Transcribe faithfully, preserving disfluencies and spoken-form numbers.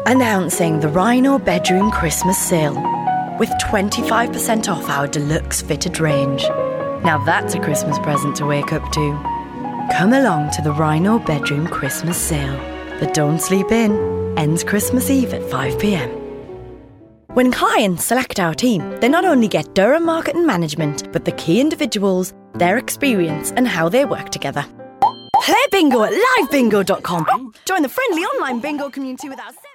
Announcing the Rhino Bedroom Christmas Sale with twenty-five percent off our deluxe fitted range. Now that's a Christmas present to wake up to. Come along to the Rhino Bedroom Christmas Sale. But don't sleep in. Ends Christmas Eve at five p m. When clients select our team, they not only get Durham marketing management, but the key individuals, their experience and how they work together. Play bingo at live bingo dot com. Join the friendly online bingo community with our...